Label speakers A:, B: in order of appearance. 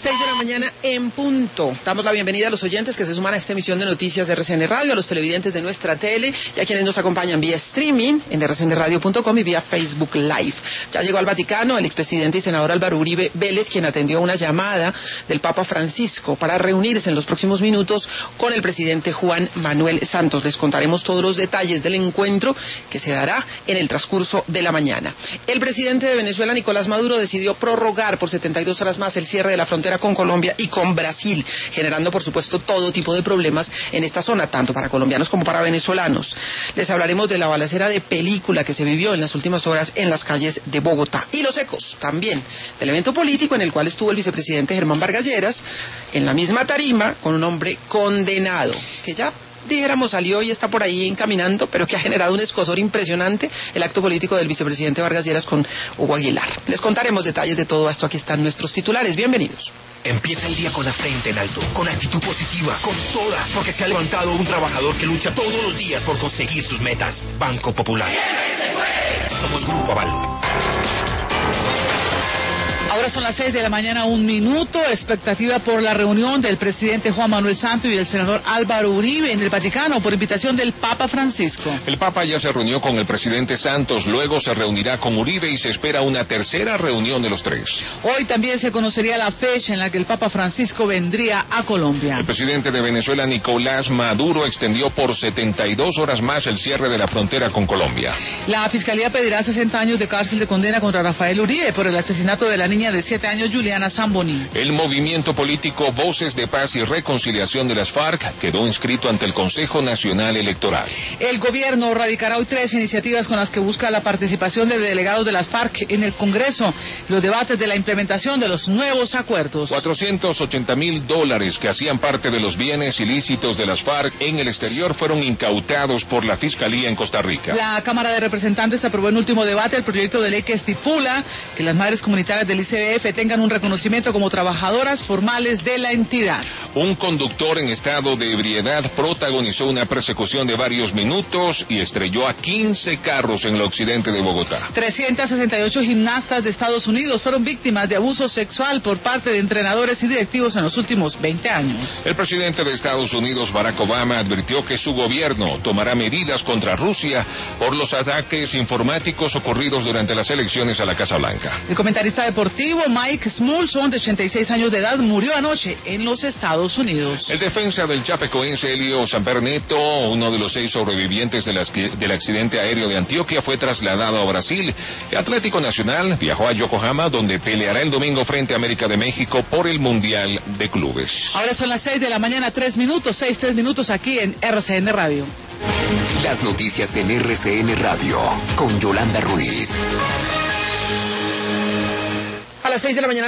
A: 6 de la mañana en punto. Damos la bienvenida a los oyentes que se suman a esta emisión de noticias de RCN Radio, a los televidentes de nuestra tele y a quienes nos acompañan vía streaming en rcnradio.com y vía Facebook Live. Ya llegó al Vaticano el expresidente y senador Álvaro Uribe Vélez, quien atendió una llamada del Papa Francisco para reunirse en los próximos minutos con el presidente Juan Manuel Santos. Les contaremos todos los detalles del encuentro que se dará en el transcurso de la mañana. El presidente de Venezuela, Nicolás Maduro, decidió prorrogar por 72 horas más el cierre de la frontera con Colombia y con Brasil, generando por supuesto todo tipo de problemas en esta zona, tanto para colombianos como para venezolanos. Les hablaremos de la balacera de película que se vivió en las últimas horas en las calles de Bogotá y los ecos también del evento político en el cual estuvo el vicepresidente Germán Vargas Lleras en la misma tarima con un hombre condenado que ya dijéramos salió y está por ahí encaminando, pero que ha generado un escozor impresionante el acto político del vicepresidente Vargas Lleras con Hugo Aguilar. Les contaremos detalles de todo esto. Aquí están nuestros titulares. Bienvenidos.
B: Empieza el día con la frente en alto, con actitud positiva, con toda, porque se ha levantado un trabajador que lucha todos los días por conseguir sus metas. Banco Popular. Somos Grupo Aval.
C: Ahora son las 6 de la mañana, 1 minuto. Expectativa por la reunión del presidente Juan Manuel Santos y el senador Álvaro Uribe en el Vaticano por invitación del Papa Francisco.
D: El Papa ya se reunió con el presidente Santos, luego se reunirá con Uribe y se espera una tercera reunión de los tres.
C: Hoy también se conocería la fecha en la que el Papa Francisco vendría a Colombia.
D: El presidente de Venezuela, Nicolás Maduro, extendió por 72 horas más el cierre de la frontera con Colombia.
C: La Fiscalía pedirá 60 años de cárcel de condena contra Rafael Uribe por el asesinato de la niña de 7 años, Juliana Zamboni.
D: El movimiento político Voces de Paz y Reconciliación de las FARC quedó inscrito ante el Consejo Nacional Electoral.
C: El gobierno radicará hoy 3 iniciativas con las que busca la participación de delegados de las FARC en el Congreso, los debates de la implementación de los nuevos acuerdos.
D: $480,000 que hacían parte de los bienes ilícitos de las FARC en el exterior fueron incautados por la Fiscalía en Costa Rica.
C: La Cámara de Representantes aprobó en último debate el proyecto de ley que estipula que las madres comunitarias del ICBF tengan un reconocimiento como trabajadoras formales de la entidad.
D: Un conductor en estado de ebriedad protagonizó una persecución de varios minutos y estrelló a 15 carros en el occidente de Bogotá.
C: 368 gimnastas de Estados Unidos fueron víctimas de abuso sexual por parte de entrenadores y directivos en los últimos 20 años.
D: El presidente de Estados Unidos, Barack Obama, advirtió que su gobierno tomará medidas contra Rusia por los ataques informáticos ocurridos durante las elecciones a la Casa Blanca.
C: El comentarista deportivo Mike Smulson, de 86 años de edad, murió anoche en los Estados Unidos.
D: El defensa del chapecoense Elio Samperneto, uno de los 6 sobrevivientes del accidente aéreo de Antioquia, fue trasladado a Brasil. El Atlético Nacional viajó a Yokohama, donde peleará el domingo frente a América de México por el Mundial de Clubes.
C: Ahora son las 6 de la mañana, 3 minutos, 3 minutos aquí en RCN Radio.
B: Las noticias en RCN Radio, con Yolanda Ruiz.
A: A las 6 de la mañana